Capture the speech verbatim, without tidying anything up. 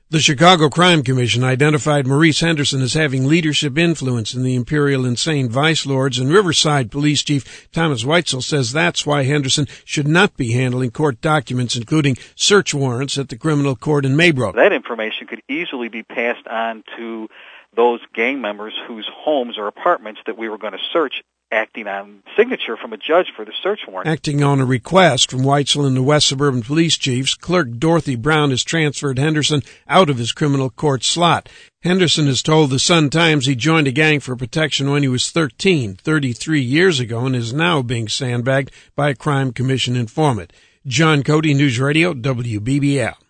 The Chicago Crime Commission identified Maurice Henderson as having leadership influence in the Imperial Insane Vice Lords, and Riverside Police Chief Thomas Weitzel says that's why Henderson should not be handling court documents, including search warrants at the criminal court in Maybrook. That information could easily be passed on to those gang members whose homes or apartments that we were going to search, acting on signature from a judge for the search warrant. Acting on a request from Weitzel and the West Suburban Police Chiefs, Clerk Dorothy Brown has transferred Henderson out of his criminal court slot. Henderson has told the Sun-Times he joined a gang for protection when he was thirteen, thirty-three years ago, and is now being sandbagged by a crime commission informant. John Cody, News Radio, W B B L.